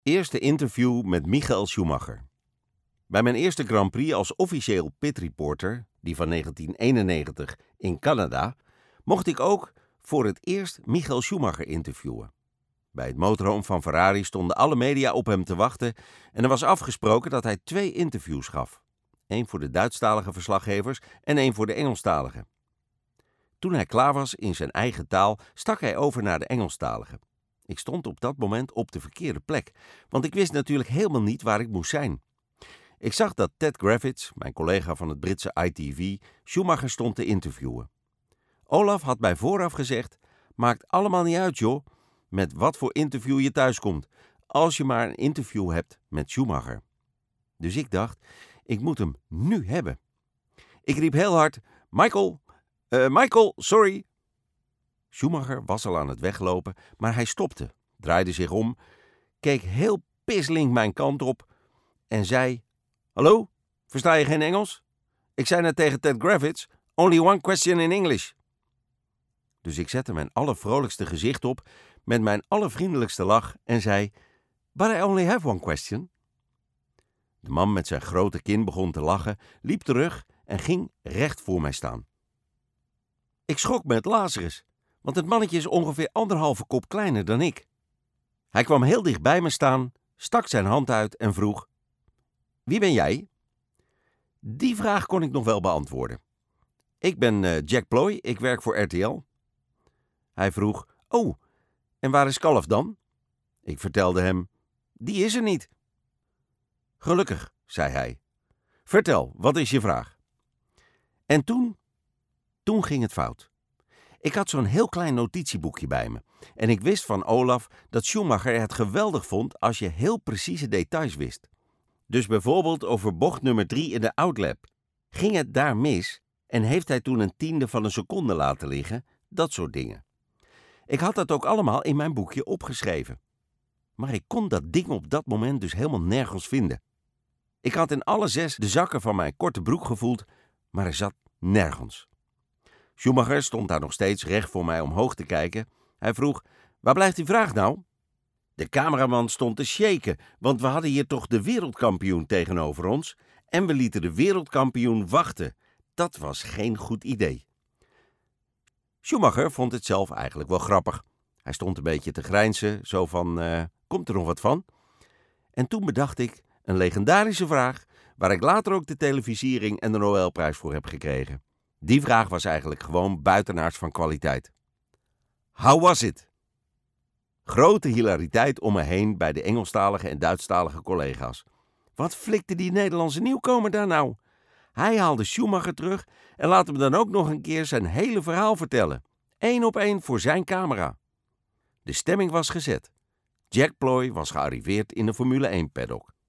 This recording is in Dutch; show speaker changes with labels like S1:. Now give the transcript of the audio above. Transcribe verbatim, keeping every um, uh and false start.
S1: Eerste interview met Michael Schumacher. Bij mijn eerste Grand Prix als officieel pitreporter, die van negentien eenennegentig in Canada, mocht ik ook voor het eerst Michael Schumacher interviewen. Bij het motorhome van Ferrari stonden alle media op hem te wachten en er was afgesproken dat hij twee interviews gaf. Eén voor de Duitsstalige verslaggevers en één voor de Engelstalige. Toen hij klaar was in zijn eigen taal, stak hij over naar de Engelstalige. Ik stond op dat moment op de verkeerde plek, want ik wist natuurlijk helemaal niet waar ik moest zijn. Ik zag dat Ted Gravitz, mijn collega van het Britse I T V, Schumacher stond te interviewen. Olaf had mij vooraf gezegd: maakt allemaal niet uit, joh, met wat voor interview je thuiskomt, als je maar een interview hebt met Schumacher. Dus ik dacht, ik moet hem nu hebben. Ik riep heel hard: Michael, uh, Michael, sorry. Schumacher was al aan het weglopen, maar hij stopte, draaide zich om, keek heel pisselink mijn kant op en zei: Hallo, versta je geen Engels? Ik zei net tegen Ted Gravitz: only one question in English. Dus ik zette mijn allervrolijkste gezicht op met mijn allervriendelijkste lach en zei: But I only have one question. De man met zijn grote kin begon te lachen, liep terug en ging recht voor mij staan. Ik schrok me het Lazarus, want het mannetje is ongeveer anderhalve kop kleiner dan ik. Hij kwam heel dicht bij me staan, stak zijn hand uit en vroeg: Wie ben jij? Die vraag kon ik nog wel beantwoorden. Ik ben uh, Jack Ploy, ik werk voor R T L. Hij vroeg: Oh, en waar is Kalf dan? Ik vertelde hem: Die is er niet. Gelukkig, zei hij. Vertel, wat is je vraag? En toen, toen ging het fout. Ik had zo'n heel klein notitieboekje bij me en ik wist van Olaf dat Schumacher het geweldig vond als je heel precieze details wist. Dus bijvoorbeeld over bocht nummer drie in de outlap. Ging het daar mis en heeft hij toen een tiende van een seconde laten liggen? Dat soort dingen. Ik had dat ook allemaal in mijn boekje opgeschreven. Maar ik kon dat ding op dat moment dus helemaal nergens vinden. Ik had in alle zes de zakken van mijn korte broek gevoeld, maar er zat nergens. Schumacher stond daar nog steeds recht voor mij omhoog te kijken. Hij vroeg: Waar blijft die vraag nou? De cameraman stond te shaken, want we hadden hier toch de wereldkampioen tegenover ons en we lieten de wereldkampioen wachten. Dat was geen goed idee. Schumacher vond het zelf eigenlijk wel grappig. Hij stond een beetje te grijnzen, zo van: uh, komt er nog wat van? En toen bedacht ik een legendarische vraag, waar ik later ook de televisiering en de Nobelprijs voor heb gekregen. Die vraag was eigenlijk gewoon buitenaards van kwaliteit. How was it? Grote hilariteit om me heen bij de Engelstalige en Duitsstalige collega's. Wat flikte die Nederlandse nieuwkomer daar nou? Hij haalde Schumacher terug en laat hem dan ook nog een keer zijn hele verhaal vertellen. Eén op één voor zijn camera. De stemming was gezet. Jack Ploy was gearriveerd in de Formule één paddock.